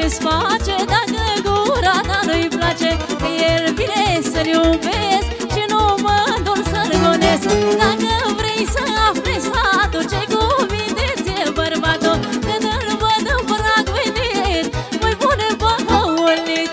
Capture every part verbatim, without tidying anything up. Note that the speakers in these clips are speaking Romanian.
îți face dacă gura ta nu-i place? Că el vine să-l iubesc și nu mă dor să-l gonesc. Dacă vrei să afli sfatul, ce cuvinte ție bărbatul, când îl văd în prag venit, voi pune pămăulit.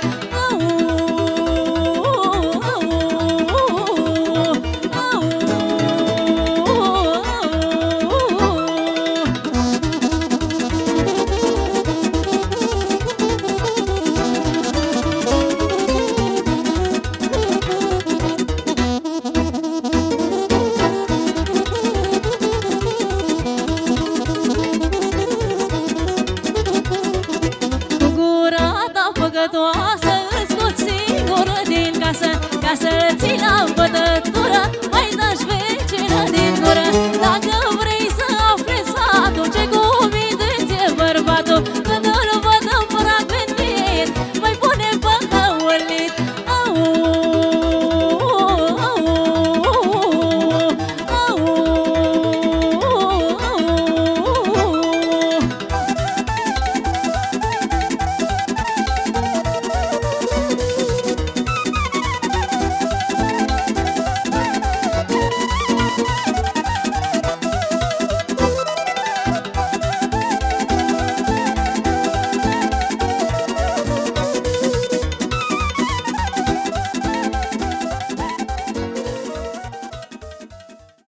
Cu gura ta făcătoare